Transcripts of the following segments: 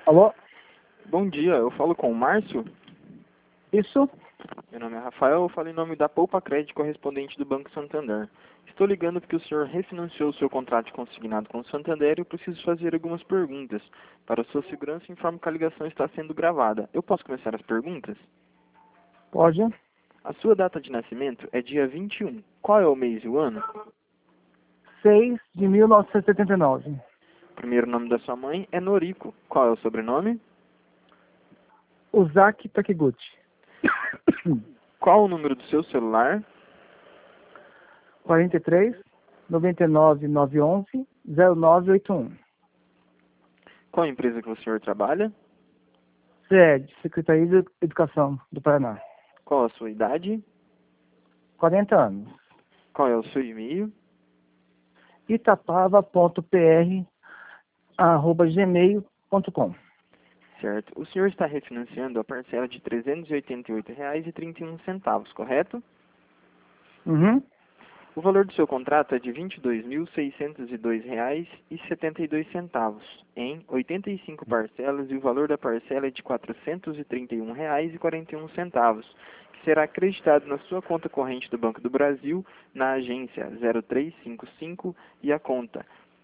Alô? Bom dia, eu falo com o Márcio. Isso? Meu nome é Rafael, eu falo em nome da Poupa Crédito correspondente do Banco Santander. Estou ligando porque o senhor refinanciou o seu contrato consignado com o Santander e eu preciso fazer algumas perguntas. Para sua segurança, informo que a ligação está sendo gravada. Eu posso começar as perguntas? Pode. A sua data de nascimento é dia 21. Qual é o mês e o ano? 6 de 1979. O primeiro nome da sua mãe é Noriko. Qual é o sobrenome? Uzaki Takiguchi. Qual o número do seu celular? 43 99 911 0981. Qual a empresa que o senhor trabalha? SED, Secretaria de Educação do Paraná. Qual a sua idade? 40 anos. Qual é o seu e-mail? itapava.pr@gmail.com. Certo. O senhor está refinanciando a parcela de R$ 388,31, correto? Uhum. O valor do seu contrato é de R$ 22.602,72 em 85 parcelas e o valor da parcela é de R$ 431,41, que será acreditado na sua conta corrente do Banco do Brasil, na agência 0355 e a conta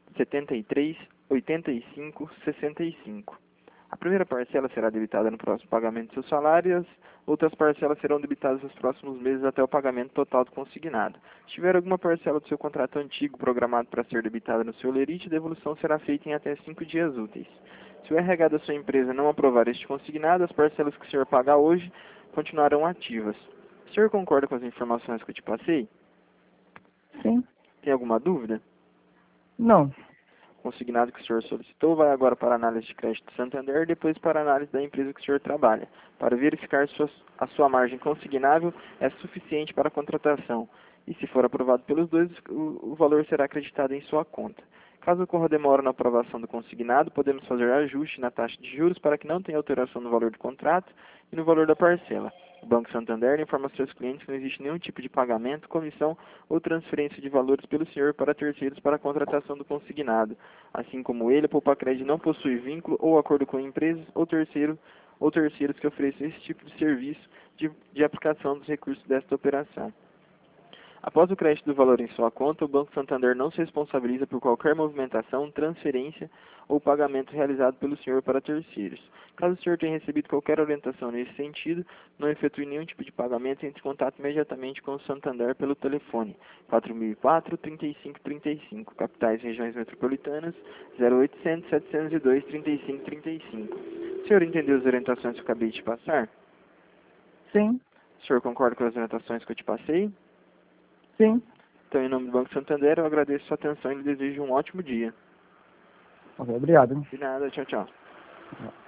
738565. A primeira parcela será debitada no próximo pagamento do seu salário e as outras parcelas serão debitadas nos próximos meses até o pagamento total do consignado. Se tiver alguma parcela do seu contrato antigo programado para ser debitada no seu lerite, a devolução será feita em até 5 dias úteis. Se o RH da sua empresa não aprovar este consignado, as parcelas que o senhor pagar hoje continuarão ativas. O senhor concorda com as informações que eu te passei? Sim. Tem alguma dúvida? Não. O consignado que o senhor solicitou vai agora para a análise de crédito do Santander e depois para a análise da empresa que o senhor trabalha, para verificar se a sua margem consignável é suficiente para a contratação. E se for aprovado pelos dois, o valor será acreditado em sua conta. Caso ocorra demora na aprovação do consignado, podemos fazer ajuste na taxa de juros para que não tenha alteração no valor do contrato e no valor da parcela. O Banco Santander informa seus clientes que não existe nenhum tipo de pagamento, comissão ou transferência de valores pelo senhor para terceiros para a contratação do consignado. Assim como ele, a Poupa Crédito não possui vínculo ou acordo com empresas ou terceiros que ofereçam esse tipo de serviço de aplicação dos recursos desta operação. Após o crédito do valor em sua conta, o Banco Santander não se responsabiliza por qualquer movimentação, transferência ou pagamento realizado pelo senhor para terceiros. Caso o senhor tenha recebido qualquer orientação nesse sentido, não efetue nenhum tipo de pagamento, entre em contato imediatamente com o Santander pelo telefone 4004-3535, capitais e regiões metropolitanas 0800-702-3535. O senhor entendeu as orientações que eu acabei de te passar? Sim. O senhor concorda com as orientações que eu te passei? Sim. Então, em nome do Banco Santander, eu agradeço a sua atenção e lhe desejo um ótimo dia. Ok, obrigado. De nada, tchau, tchau.